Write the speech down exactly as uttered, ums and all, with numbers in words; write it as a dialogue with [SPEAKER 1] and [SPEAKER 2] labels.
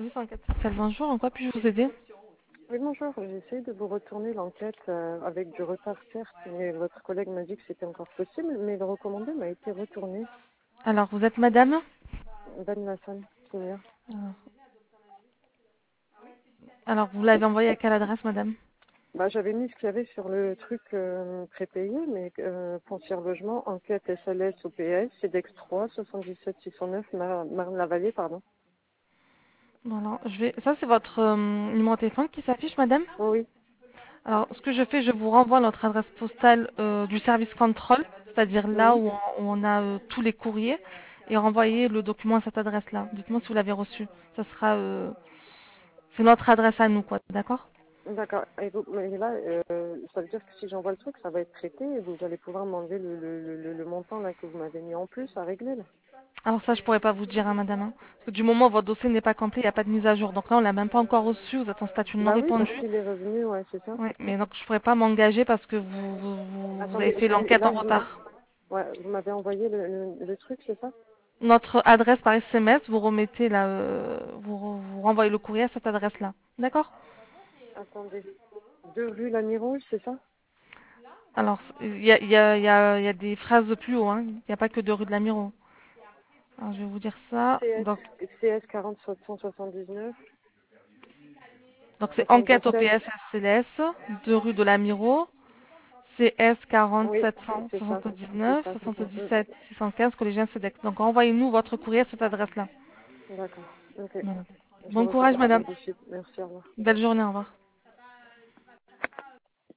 [SPEAKER 1] Service enquête sociale, bonjour. En quoi puis-je vous aider?
[SPEAKER 2] Oui, bonjour. J'essaie de vous retourner l'enquête euh, avec du retard, certes, mais votre collègue m'a dit que c'était encore possible, mais le recommandé m'a été retourné.
[SPEAKER 1] Alors, vous êtes madame?
[SPEAKER 2] Ben Lassan, Sonia.
[SPEAKER 1] Alors, alors, vous l'avez envoyé à quelle adresse, madame?
[SPEAKER 2] Bah, j'avais mis ce qu'il y avait sur le truc euh, prépayé, mais euh, foncière logement, enquête S L S O P S, CEDEX trois, soixante-dix-sept six cent neuf, Mar- Marne-la-Vallée, pardon.
[SPEAKER 1] Voilà, je vais... Ça, c'est votre euh, numéro de téléphone qui s'affiche, madame?
[SPEAKER 2] Oh, oui,
[SPEAKER 1] Alors, ce que je fais, je vous renvoie notre adresse postale euh, du service contrôle, c'est-à-dire là
[SPEAKER 2] oui,
[SPEAKER 1] où on, où on a euh, tous les courriers, et renvoyer le document à cette adresse-là. Dites-moi si vous l'avez reçu. Ça sera... euh, C'est notre adresse à nous, quoi, d'accord?
[SPEAKER 2] d'accord. Et, vous- mais là, euh, ça veut dire que si j'envoie le truc, ça va être traité et vous allez pouvoir m'enlever le, le, le, le- le montant là que vous m'avez mis en plus à régler, là.
[SPEAKER 1] Alors ça, je pourrais pas vous dire, hein, madame. hein. Parce que du moment où votre dossier n'est pas complet, il n'y a pas de mise à jour. Donc là, on l'a même pas encore reçu. Vous êtes en statut non
[SPEAKER 2] Bah oui,
[SPEAKER 1] répondu.
[SPEAKER 2] parce qu'il est revenu, ouais, c'est ça.
[SPEAKER 1] Oui, mais donc je pourrais pas m'engager parce que vous, vous, vous- vous avez
[SPEAKER 2] Attendez,
[SPEAKER 1] fait
[SPEAKER 2] je vais,
[SPEAKER 1] l'enquête en
[SPEAKER 2] là, vous m'a-
[SPEAKER 1] retard.
[SPEAKER 2] ouais, vous m'avez envoyé le, le, le truc, c'est ça?
[SPEAKER 1] Notre adresse par S M S, vous remettez la, euh, vous, re- vous renvoyez le courrier à cette adresse-là. D'accord?
[SPEAKER 2] Attendez. Deux rue Lamy-Rouge, c'est ça?
[SPEAKER 1] Alors, il y a, il y, a, il y, a, il y a des phrases de plus haut. hein. Il n'y a pas que de rue de la Miro. Alors, je vais vous dire ça.
[SPEAKER 2] C S,
[SPEAKER 1] Donc,
[SPEAKER 2] C S quarante sept cent soixante-dix-neuf,
[SPEAKER 1] donc c'est enquête
[SPEAKER 2] soixante-dix-sept.
[SPEAKER 1] O P S S C L S, deux rue de la Miro. C S
[SPEAKER 2] Oui, c'est ça, c'est
[SPEAKER 1] quarante sept cent soixante-dix-neuf
[SPEAKER 2] ça, c'est ça.
[SPEAKER 1] soixante-dix-sept six cent quinze collégien CEDEX. Donc envoyez-nous votre courrier à cette adresse-là.
[SPEAKER 2] Mm, d'accord. Ok.
[SPEAKER 1] Voilà.
[SPEAKER 2] Je
[SPEAKER 1] Bon
[SPEAKER 2] refais
[SPEAKER 1] courage,
[SPEAKER 2] ça
[SPEAKER 1] madame.
[SPEAKER 2] de suite. Merci, au revoir.
[SPEAKER 1] Belle journée, au revoir.